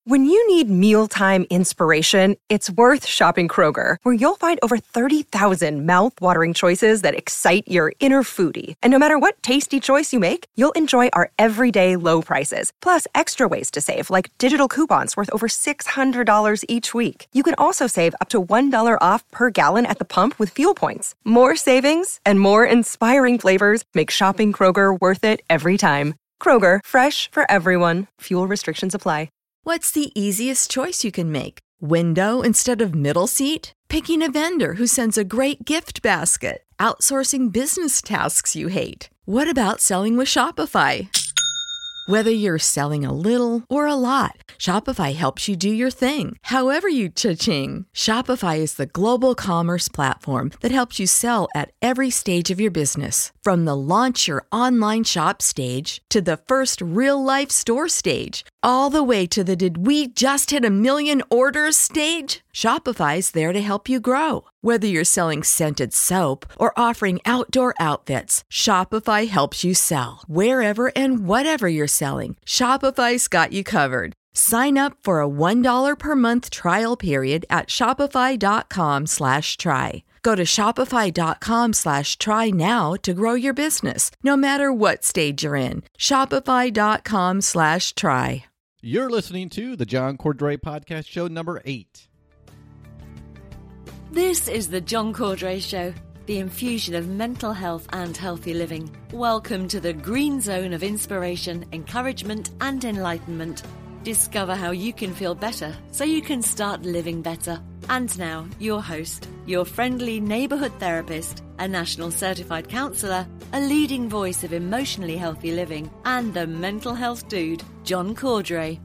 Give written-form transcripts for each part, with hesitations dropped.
When you need mealtime inspiration, it's worth shopping Kroger, where you'll find over 30,000 mouth-watering choices that excite your inner foodie. And no matter what tasty choice you make, you'll enjoy our everyday low prices, plus extra ways to save, like digital coupons worth over $600 each week. You can also save up to $1 off per gallon at the pump with fuel points. More savings and more inspiring flavors make shopping Kroger worth it every time. Kroger, fresh for everyone. Fuel restrictions apply. What's the easiest choice you can make? Window instead of middle seat? Picking a vendor who sends a great gift basket? Outsourcing business tasks you hate? What about selling with Shopify? Whether you're selling a little or a lot, Shopify helps you do your thing, however you cha-ching. Shopify is the global commerce platform that helps you sell at every stage of your business. From the launch your online shop stage to the first real-life store stage, all the way to the did we just hit 1 million orders stage. Shopify's there to help you grow. Whether you're selling scented soap or offering outdoor outfits, Shopify helps you sell. Wherever and whatever you're selling, Shopify's got you covered. Sign up for a $1 per month trial period at shopify.com/try. Go to shopify.com/try now to grow your business, no matter what stage you're in. Shopify.com/try. You're listening to the John Cordray Podcast, show number 8. This is the John Cordray Show, the infusion of mental health and healthy living. Welcome to the green zone of inspiration, encouragement, and enlightenment. Discover how you can feel better so you can start living better. And now, your host, your friendly neighborhood therapist, a national certified counselor, a leading voice of emotionally healthy living, and the mental health dude, John Cordray.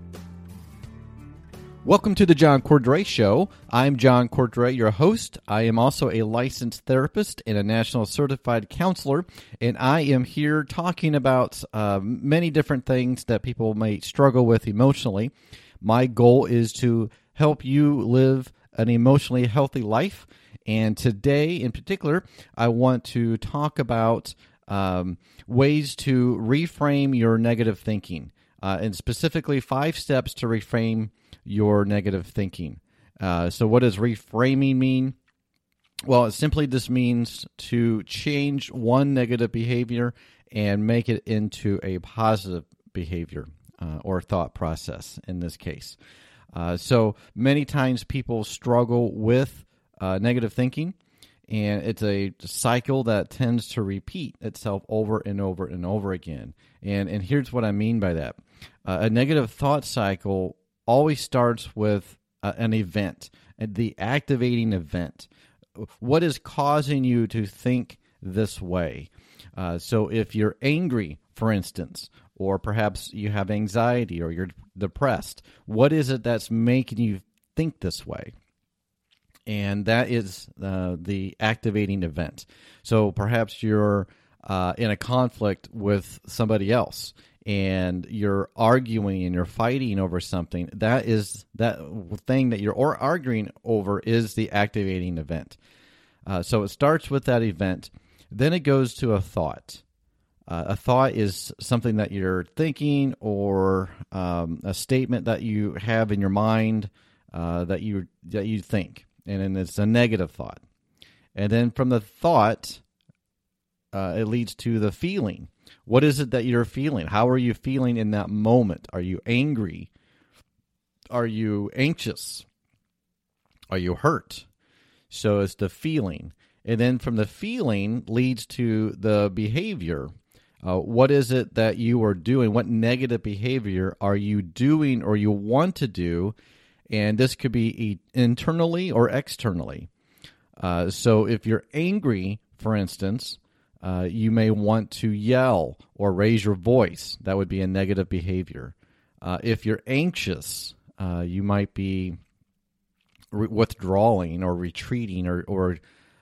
Welcome to the John Cordray Show. I'm John Cordray, your host. I am also a licensed therapist and a national certified counselor, and I am here talking about many different things that people may struggle with emotionally. My goal is to help you live an emotionally healthy life, and today in particular, I want to talk about ways to reframe your negative thinking, and specifically 5 steps to reframe your negative thinking. So what does reframing mean? Well, it simply just means to change one negative behavior and make it into a positive behavior or thought process in this case. So many times people struggle with negative thinking, and it's a cycle that tends to repeat itself over and over and over again. And here's what I mean by that. A negative thought cycle always starts with an event, the activating event. What is causing you to think this way? So if you're angry, for instance, or perhaps you have anxiety or you're depressed, what is it that's making you think this way? And that is the activating event. So perhaps you're in a conflict with somebody else, and you're arguing and you're fighting over something. That thing that you're arguing over is the activating event. So it starts with that event. Then it goes to a thought. A thought is something that you're thinking, or a statement that you have in your mind that you think, and then it's a negative thought. And then from the thought, it leads to the feeling. What is it that you're feeling? How are you feeling in that moment? Are you angry? Are you anxious? Are you hurt? So it's the feeling. And then from the feeling leads to the behavior. What is it that you are doing? What negative behavior are you doing or you want to do? And this could be internally or externally. So if you're angry, for instance, you may want to yell or raise your voice. That would be a negative behavior. If you're anxious, you might be withdrawing or retreating, or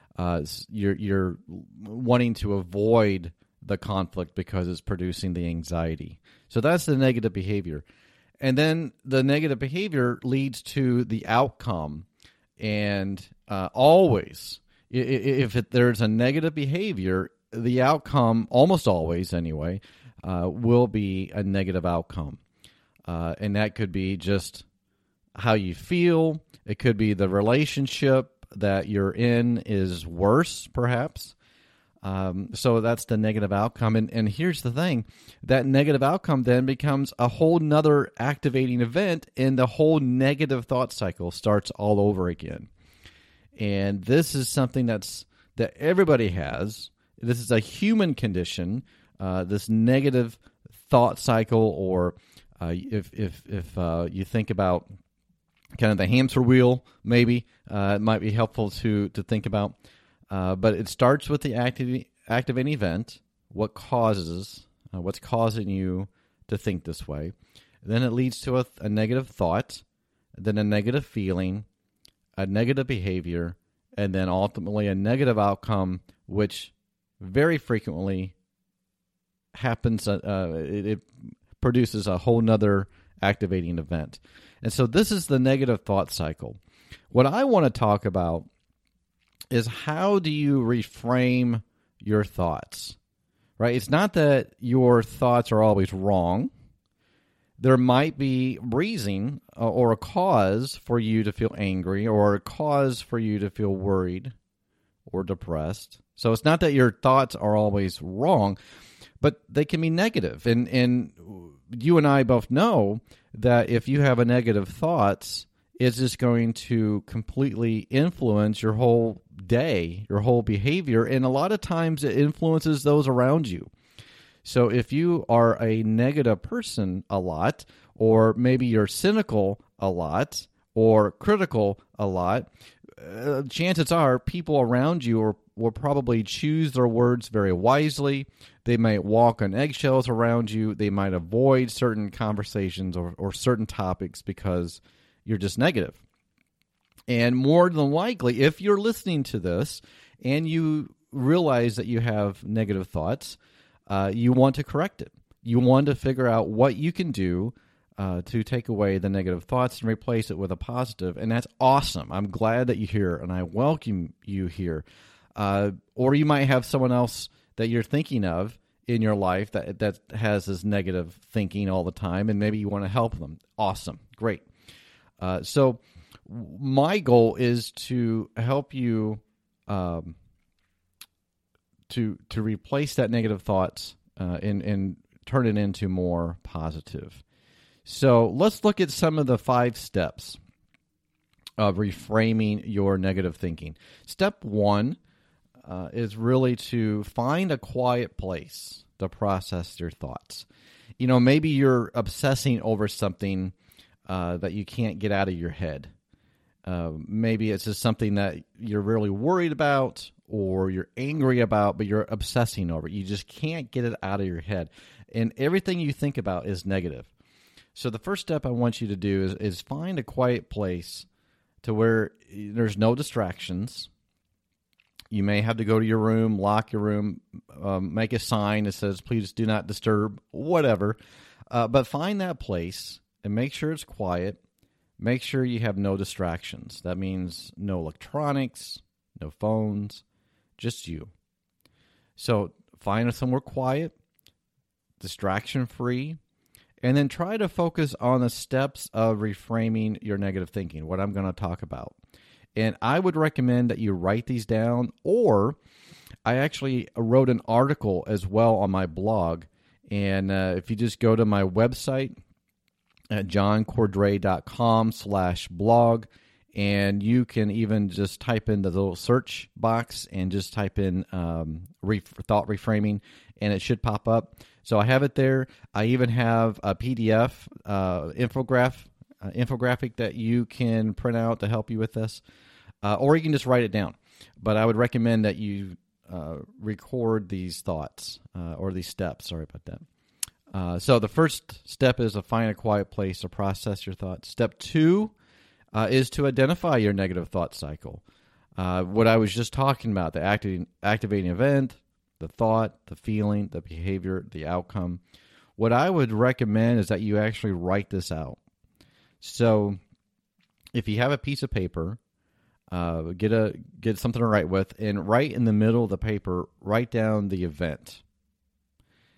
you're wanting to avoid the conflict because it's producing the anxiety. So that's the negative behavior. And then the negative behavior leads to the outcome. And always, if there's a negative behavior, the outcome, almost always anyway, will be a negative outcome. And that could be just how you feel. It could be the relationship that you're in is worse, perhaps. So that's the negative outcome. And here's the thing, that negative outcome then becomes a whole nother activating event, and the whole negative thought cycle starts all over again. And this is something that everybody has. This is a human condition, this negative thought cycle, or if you think about kind of the hamster wheel, maybe it might be helpful to think about. But it starts with the activating event, what's causing you to think this way. Then it leads to a negative thought, then a negative feeling, a negative behavior, and then ultimately a negative outcome, which very frequently happens. It produces a whole nother activating event. And so this is the negative thought cycle. What I want to talk about is, how do you reframe your thoughts, right? It's not that your thoughts are always wrong. There might be reason or a cause for you to feel angry, or a cause for you to feel worried or depressed. So it's not that your thoughts are always wrong, but they can be negative. And you and I both know that if you have a negative thoughts, it's just going to completely influence your whole day, your whole behavior, and a lot of times it influences those around you. So if you are a negative person a lot, or maybe you're cynical a lot, or critical a lot, chances are people around you will probably choose their words very wisely. They might walk on eggshells around you. They might avoid certain conversations or certain topics because you're just negative. And more than likely, if you're listening to this and you realize that you have negative thoughts, you want to correct it. You want to figure out what you can do to take away the negative thoughts and replace it with a positive. And that's awesome. I'm glad that you're here, and I welcome you here. Or you might have someone else that you're thinking of in your life that has this negative thinking all the time, and maybe you want to help them. Awesome. Great. So my goal is to help you to replace that negative thoughts and turn it into more positive. So let's look at some of the 5 steps of reframing your negative thinking. Step 1 is really to find a quiet place to process your thoughts. You know, maybe you're obsessing over something that you can't get out of your head. Maybe it's just something that you're really worried about or you're angry about, but you're obsessing over it. You just can't get it out of your head. And everything you think about is negative. So the first step I want you to do is find a quiet place to where there's no distractions. You may have to go to your room, lock your room, make a sign that says, please do not disturb, whatever. But find that place and make sure it's quiet. Make sure you have no distractions. That means no electronics, no phones, just you. So find somewhere quiet, distraction-free, and then try to focus on the steps of reframing your negative thinking, what I'm going to talk about. And I would recommend that you write these down, or I actually wrote an article as well on my blog. And if you just go to my website at johncordray.com/blog, and you can even just type in the little search box and just type in thought reframing, and it should pop up. So I have it there. I even have a PDF infographic that you can print out to help you with this, or you can just write it down. But I would recommend that you record these thoughts or these steps. Sorry about that. So the first step is to find a quiet place to process your thoughts. Step 2 is to identify your negative thought cycle. What I was just talking about, the activating event, the thought, the feeling, the behavior, the outcome. What I would recommend is that you actually write this out. So if you have a piece of paper, get something to write with, and write in the middle of the paper, write down the event.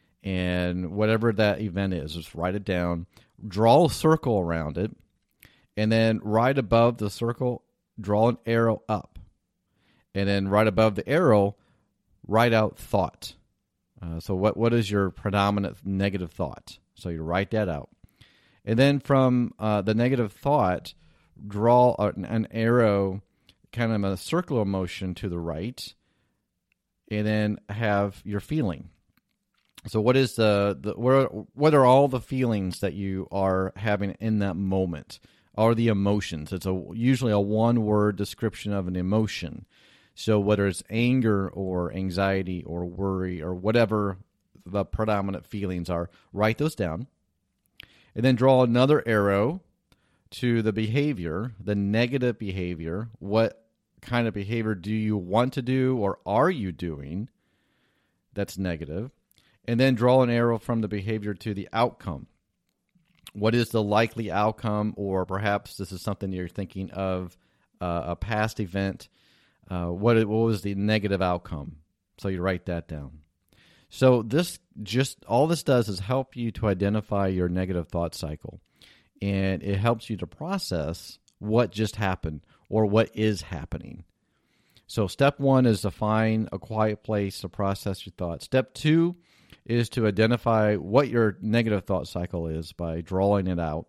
And whatever that event is, just write it down, draw a circle around it, And then right above the circle, draw an arrow up. And then right above the arrow, write out thought. So what is your predominant negative thought? So you write that out. And then from the negative thought, draw an arrow, kind of a circular motion to the right, and then have your feeling. So what is what are all the feelings that you are having in that moment? Are the emotions? It's usually a one-word description of an emotion. So whether it's anger or anxiety or worry or whatever the predominant feelings are, write those down. And then draw another arrow to the behavior, the negative behavior. What kind of behavior do you want to do or are you doing that's negative? And then draw an arrow from the behavior to the outcome. What is the likely outcome? Or perhaps this is something you're thinking of, a past event. What was the negative outcome? So you write that down. So all this does is help you to identify your negative thought cycle, and it helps you to process what just happened or what is happening. So step 1 is to find a quiet place to process your thoughts. Step 2 is to identify what your negative thought cycle is by drawing it out.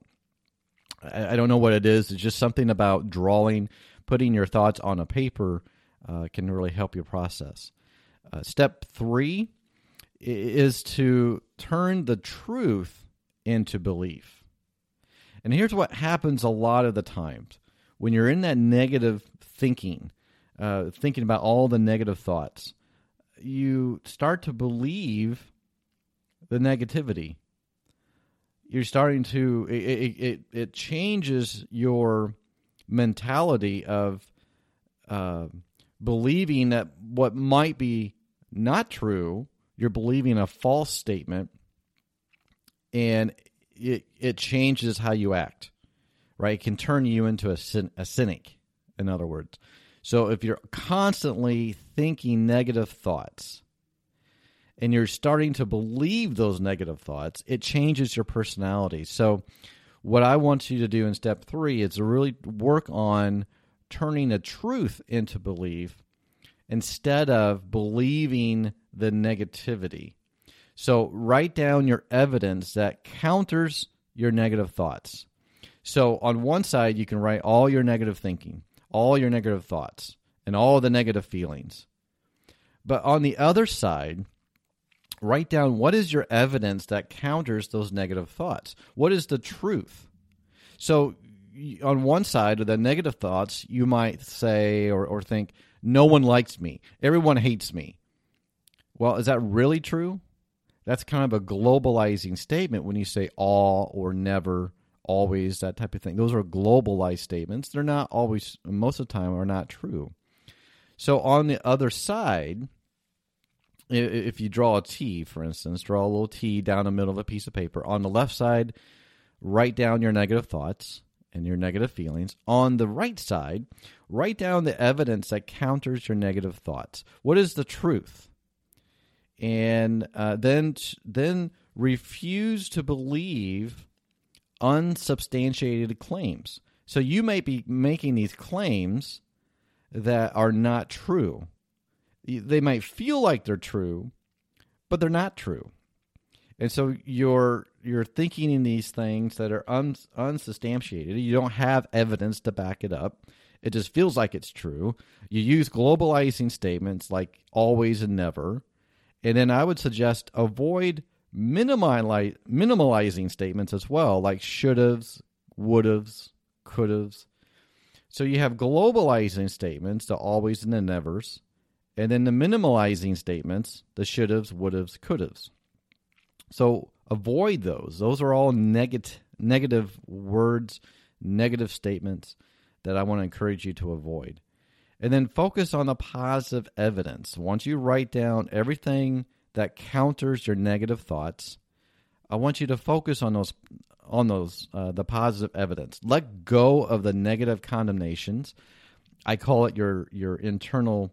I don't know what it is. It's just something about putting your thoughts on a paper can really help you process. Step 3 is to turn the truth into belief. And here's what happens a lot of the times. When you're in that negative thinking about all the negative thoughts, you start to believe the negativity. You're starting to, it changes your mentality of believing that what might be not true, you're believing a false statement, and it changes how you act, right? It can turn you into a cynic, in other words. So if you're constantly thinking negative thoughts and you're starting to believe those negative thoughts, it changes your personality. So what I want you to do in step 3 is to really work on turning the truth into belief instead of believing the negativity. So write down your evidence that counters your negative thoughts. So on one side, you can write all your negative thinking, all your negative thoughts, and all the negative feelings. But on the other side, write down what is your evidence that counters those negative thoughts. What is the truth? So on one side of the negative thoughts, you might say or think, no one likes me. Everyone hates me. Well, is that really true? That's kind of a globalizing statement when you say all or never, always, that type of thing. Those are globalized statements. They're not always, most of the time, are not true. So on the other side, if you draw a T, for instance, draw a little T down the middle of a piece of paper. On the left side, write down your negative thoughts and your negative feelings. On the right side, write down the evidence that counters your negative thoughts. What is the truth? And then refuse to believe unsubstantiated claims. So you may be making these claims that are not true. They might feel like they're true, but they're not true. And so you're thinking in these things that are unsubstantiated. You don't have evidence to back it up. It just feels like it's true. You use globalizing statements like always and never. And then I would suggest avoid minimalizing statements as well, like should'ves, would'ves, could'ves. So you have globalizing statements, the always and the nevers, and then the minimalizing statements, the should'ves, would'ves, could'ves. So avoid those. Those are all negative words, negative statements that I want to encourage you to avoid. And then focus on the positive evidence. Once you write down everything that counters your negative thoughts, I want you to focus on the positive evidence. Let go of the negative condemnations. I call it your internal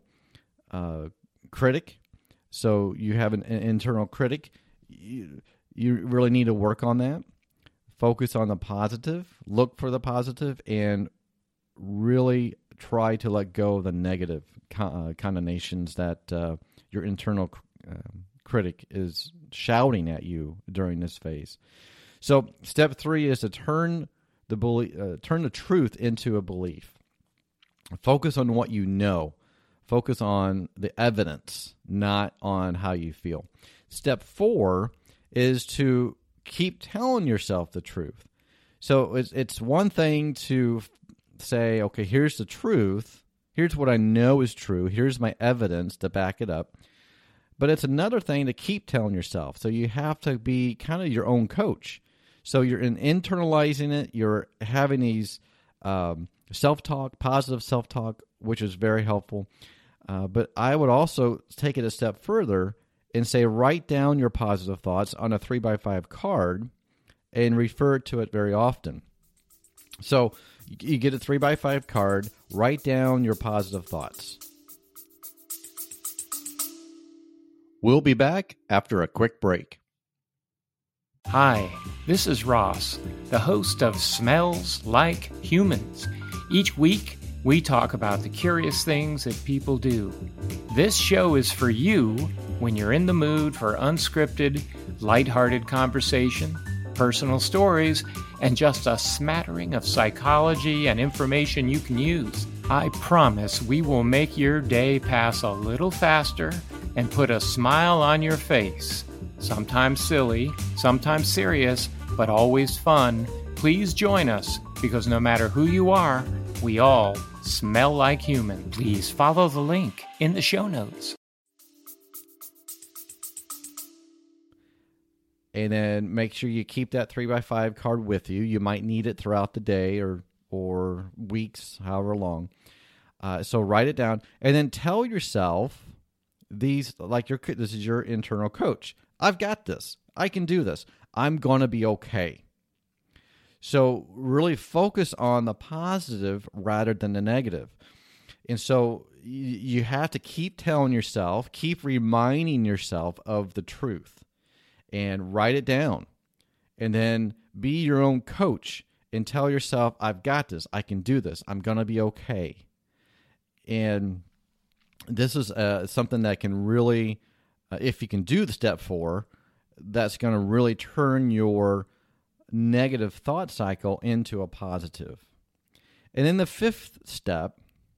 critic. So you have an internal critic. You really need to work on that. focus on the positive, look for the positive, and really try to let go of the negative connotations that your internal critic is shouting at you during this phase. So step 3 is to turn the truth into a belief. Focus on what you know. Focus on the evidence, not on how you feel. Step 4 is to keep telling yourself the truth. So it's one thing to say, okay, here's the truth. Here's what I know is true. Here's my evidence to back it up. But it's another thing to keep telling yourself. So you have to be kind of your own coach. So you're internalizing it. You're having these self-talk, positive self-talk, which is very helpful. But I would also take it a step further and say, write down your positive thoughts on a 3x5 card and refer to it very often. So you get a 3x5 card, write down your positive thoughts. We'll be back after a quick break. Hi, this is Ross, the host of Smells Like Humans. Each week, we talk about the curious things that people do. This show is for you when you're in the mood for unscripted, lighthearted conversation, personal stories, and just a smattering of psychology and information you can use. I promise we will make your day pass a little faster and put a smile on your face. Sometimes silly, sometimes serious, but always fun. Please join us, because no matter who you are, we all smell like human. Please follow the link in the show notes. And then make sure you keep that 3x5 card with you. You might need it throughout the day or weeks, however long. So write it down. And then tell yourself these, this is your internal coach. I've got this. I can do this. I'm going to be okay. So really focus on the positive rather than the negative. And so you have to keep telling yourself, keep reminding yourself of the truth and write it down. And then be your own coach and tell yourself, I've got this. I can do this. I'm going to be okay. And this is something that can really, if you can do the step 4, that's going to really turn your negative thought cycle into a positive. And then the 5th step,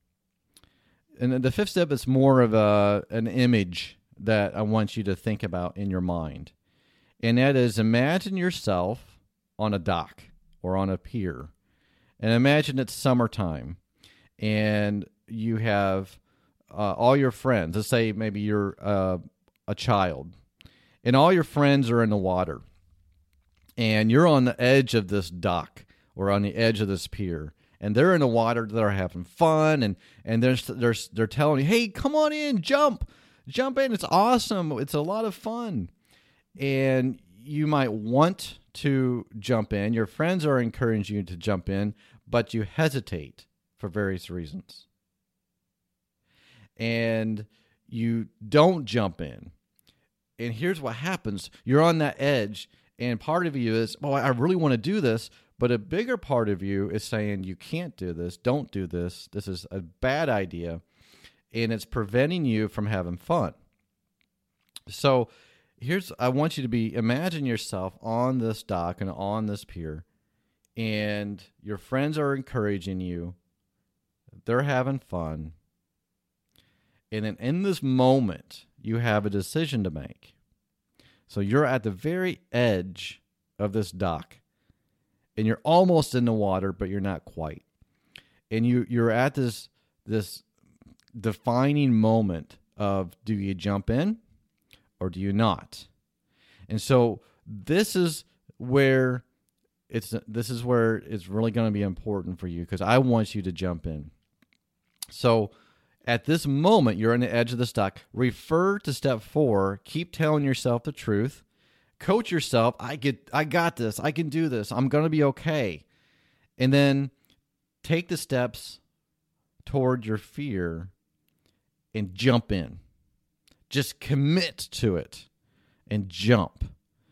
is more of an image that I want you to think about in your mind. And that is, imagine yourself on a dock or on a pier. And imagine it's summertime. And you have all your friends. Let's say maybe you're a child. And all your friends are in the water. And you're on the edge of this dock or on the edge of this pier. And they're in the water, they're having fun, and they're telling you, hey, come on in, jump in, it's awesome, it's a lot of fun. And you might want to jump in, your friends are encouraging you to jump in, but you hesitate for various reasons. And you don't jump in. And here's what happens, you're on that edge, and part of you is, well, I really want to do this, but a bigger part of you is saying, you can't do this, don't do this, this is a bad idea, and it's preventing you from having fun. So I want you to imagine yourself on this dock and on this pier, and your friends are encouraging you, they're having fun, and then in this moment, you have a decision to make. So you're at the very edge of this dock, and you're almost in the water, but you're not quite. And you're at this defining moment of, do you jump in or do you not? And so this is where it's really going to be important for you, because I want you to jump in. So at this moment, you're on the edge of the dock. Refer to step 4. Keep telling yourself the truth. Coach yourself. I got this. I can do this. I'm going to be okay. And then take the steps toward your fear and jump in. Just commit to it and jump.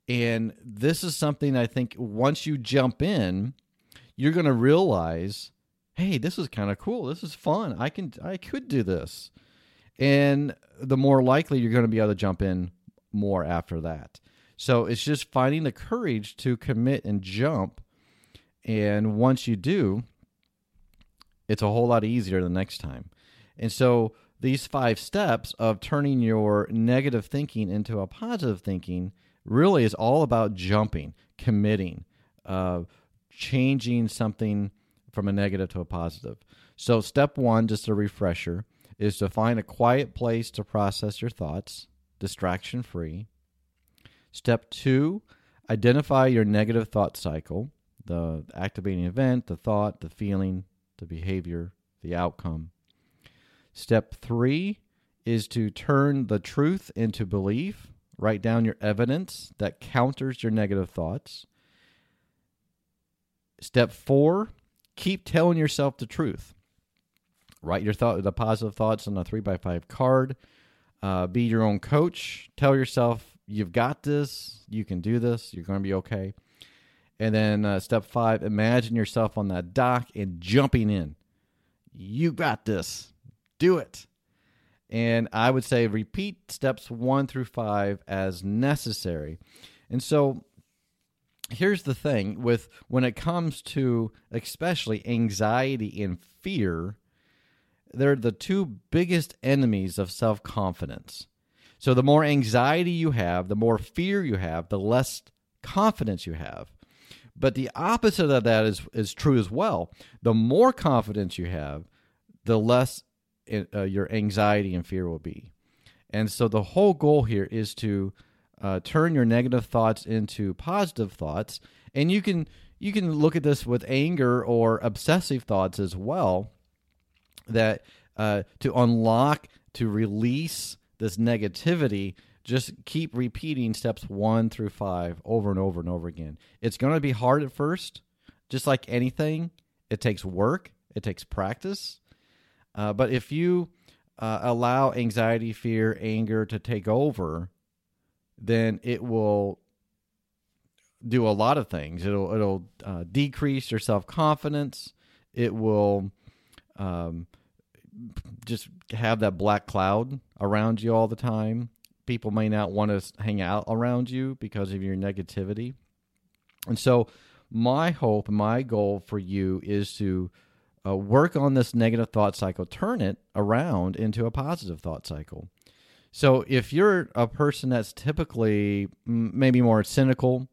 And this is something I think once you jump in, you're going to realize, hey, this is kind of cool. This is fun. I could do this. And the more likely you're going to be able to jump in more after that. So it's just finding the courage to commit and jump. And once you do, it's a whole lot easier the next time. And so these 5 steps of turning your negative thinking into a positive thinking really is all about jumping, committing, changing something from a negative to a positive. So step 1, just a refresher, is to find a quiet place to process your thoughts, distraction-free. Step 2, identify your negative thought cycle, the activating event, the thought, the feeling, the behavior, the outcome. Step 3 is to turn the truth into belief. Write down your evidence that counters your negative thoughts. Step 4, keep telling yourself the truth. Write the positive thoughts on a 3x5 card. Be your own coach. Tell yourself, you've got this, you can do this, you're going to be okay. And then step 5, imagine yourself on that dock and jumping in. You got this. Do it. And I would say repeat steps 1 through 5 as necessary. And so here's the thing when it comes to especially anxiety and fear, they're the 2 biggest enemies of self-confidence. So the more anxiety you have, the more fear you have, the less confidence you have. But the opposite of that is true as well. The more confidence you have, the less your anxiety and fear will be. And so the whole goal here is to turn your negative thoughts into positive thoughts. And you can look at this with anger or obsessive thoughts as well, that to unlock, to release this negativity, just keep repeating steps 1 through 5 over and over and over again. It's going to be hard at first, just like anything. It takes work. It takes practice. But if you allow anxiety, fear, anger to take over, then it will do a lot of things. It'll decrease your self-confidence. It will just have that black cloud around you all the time. People may not want to hang out around you because of your negativity. And so my hope, my goal for you is to work on this negative thought cycle, turn it around into a positive thought cycle. So if you're a person that's typically maybe more cynical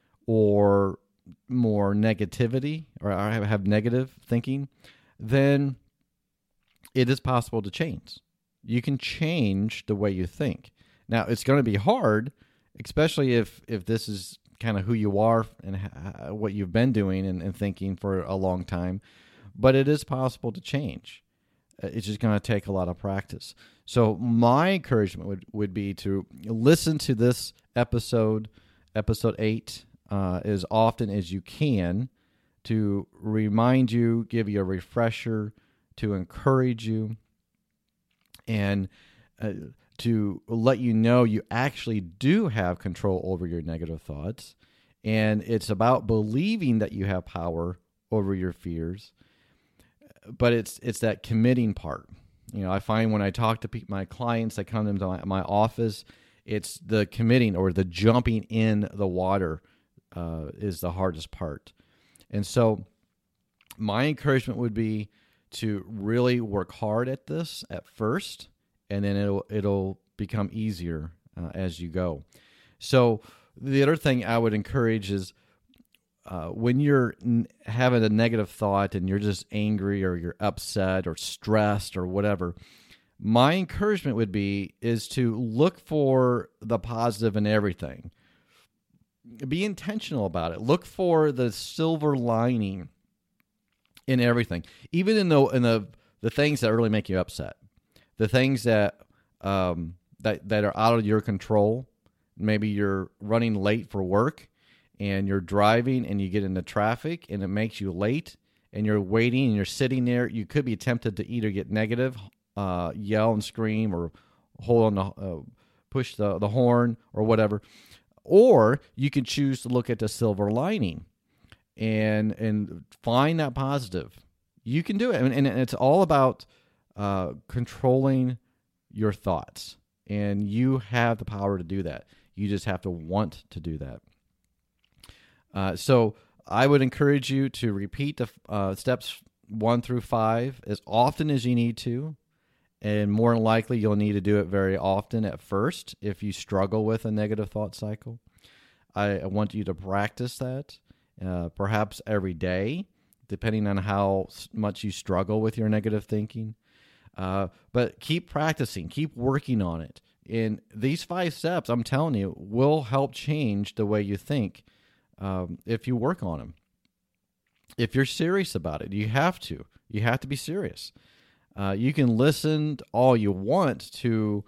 or more negativity or have negative thinking, then it is possible to change. You can change the way you think. Now, it's going to be hard, especially if this is kind of who you are and what you've been doing and thinking for a long time. But it is possible to change. It's just going to take a lot of practice. So my encouragement would be to listen to this episode 8, as often as you can, to remind you, give you a refresher, to encourage you, and to let you know you actually do have control over your negative thoughts. And it's about believing that you have power over your fears. But it's that committing part. You know, I find when I talk to my clients that come into my office, it's the committing or the jumping in the water is the hardest part. And so my encouragement would be to really work hard at this at first, and then it'll become easier as you go. So the other thing I would encourage is when you're having a negative thought and you're just angry or you're upset or stressed or whatever, my encouragement would be is to look for the positive in everything. Be intentional about it. Look for the silver lining in everything, even in the things that really make you upset, the things that that are out of your control. Maybe you're running late for work, and you're driving and you get into traffic and it makes you late and you're waiting and you're sitting there. You could be tempted to either get negative, yell and scream, or hold on push the horn or whatever. Or you can choose to look at the silver lining and find that positive. You can do it. And it's all about controlling your thoughts. And you have the power to do that. You just have to want to do that. So I would encourage you to repeat the steps 1 through 5 as often as you need to. And more than likely, you'll need to do it very often at first if you struggle with a negative thought cycle. I want you to practice that, perhaps every day, depending on how much you struggle with your negative thinking. But keep practicing, keep working on it. And these 5 steps, I'm telling you, will help change the way you think if you work on them. If you're serious about it, you have to. You have to be serious. You can listen all you want to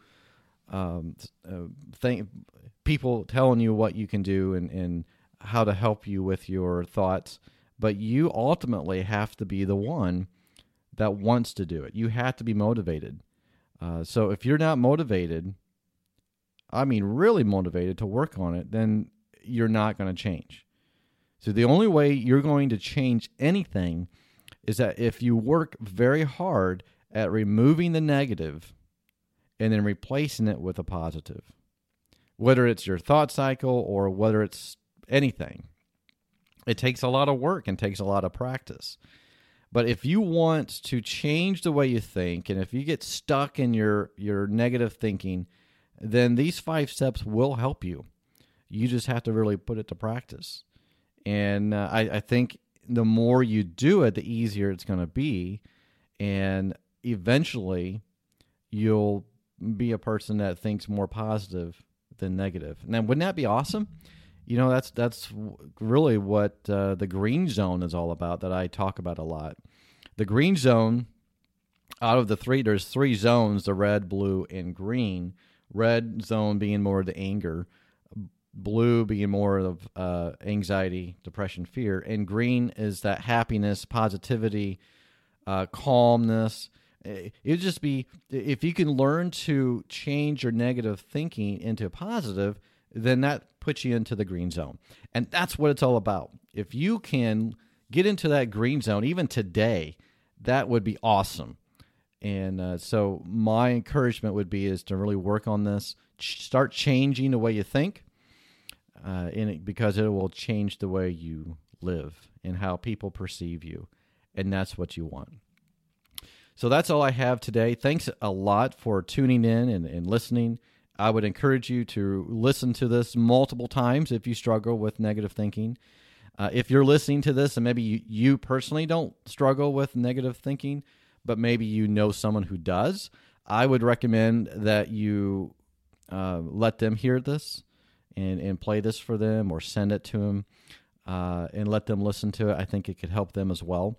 people telling you what you can do and how to help you with your thoughts, but you ultimately have to be the one that wants to do it. You have to be motivated. So if you're not motivated, I mean really motivated to work on it, then you're not going to change. So the only way you're going to change anything is that if you work very hard at removing the negative and then replacing it with a positive, whether it's your thought cycle or whether it's anything. It takes a lot of work and takes a lot of practice. But if you want to change the way you think, and if you get stuck in your negative thinking, then these 5 steps will help you. You just have to really put it to practice. And I think the more you do it, the easier it's going to be. And eventually, you'll be a person that thinks more positive than negative. Now, wouldn't that be awesome? You know, that's really what the green zone is all about, that I talk about a lot. The green zone, out of the 3, there's 3 zones, the red, blue, and green. Red zone being more of the anger, blue being more of anxiety, depression, fear, and green is that happiness, positivity, calmness. It would just be, if you can learn to change your negative thinking into positive, then that puts you into the green zone. And that's what it's all about. If you can get into that green zone, even today, that would be awesome. And so my encouragement would be is to really work on this, start changing the way you think, because it will change the way you live and how people perceive you. And that's what you want. So that's all I have today. Thanks a lot for tuning in and listening. I would encourage you to listen to this multiple times if you struggle with negative thinking. If you're listening to this and maybe you personally don't struggle with negative thinking, but maybe you know someone who does, I would recommend that you let them hear this and play this for them or send it to them and let them listen to it. I think it could help them as well.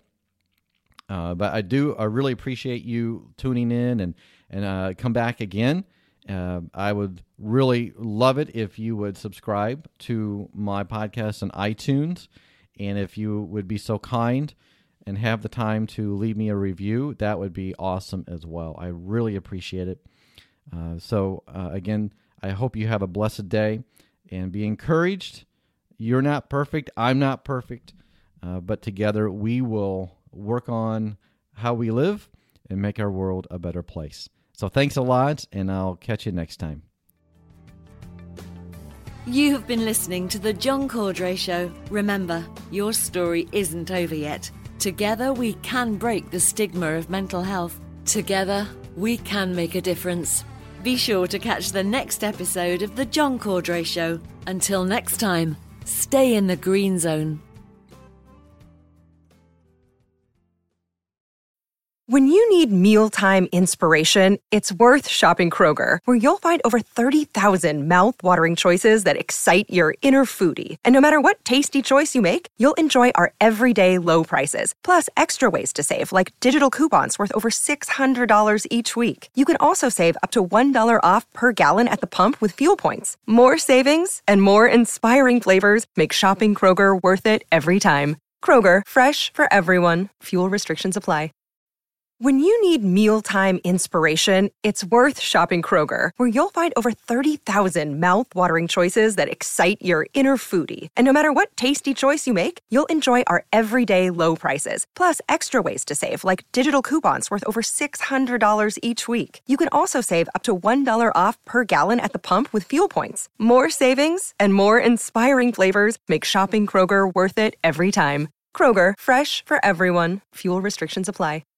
But I really appreciate you tuning in and come back again. I would really love it if you would subscribe to my podcast on iTunes, and if you would be so kind and have the time to leave me a review, that would be awesome as well. I really appreciate it. So again, I hope you have a blessed day and be encouraged. You're not perfect. I'm not perfect. But together we will work on how we live and make our world a better place. So thanks a lot, and I'll catch you next time. You have been listening to The John Cordray Show. Remember, your story isn't over yet. Together we can break the stigma of mental health. Together we can make a difference. Be sure to catch the next episode of The John Cordray Show. Until next time, stay in the green zone. When you need mealtime inspiration, it's worth shopping Kroger, where you'll find over 30,000 mouth-watering choices that excite your inner foodie. And no matter what tasty choice you make, you'll enjoy our everyday low prices, plus extra ways to save, like digital coupons worth over $600 each week. You can also save up to $1 off per gallon at the pump with fuel points. More savings and more inspiring flavors make shopping Kroger worth it every time. Kroger, fresh for everyone. Fuel restrictions apply. When you need mealtime inspiration, it's worth shopping Kroger, where you'll find over 30,000 mouth-watering choices that excite your inner foodie. And no matter what tasty choice you make, you'll enjoy our everyday low prices, plus extra ways to save, like digital coupons worth over $600 each week. You can also save up to $1 off per gallon at the pump with fuel points. More savings and more inspiring flavors make shopping Kroger worth it every time. Kroger, fresh for everyone. Fuel restrictions apply.